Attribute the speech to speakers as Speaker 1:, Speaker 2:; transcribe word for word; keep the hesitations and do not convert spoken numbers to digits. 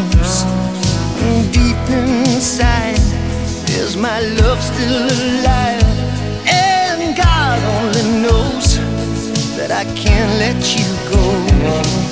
Speaker 1: close. Deep inside, is my love still alive? And God only knows that I can't let you go.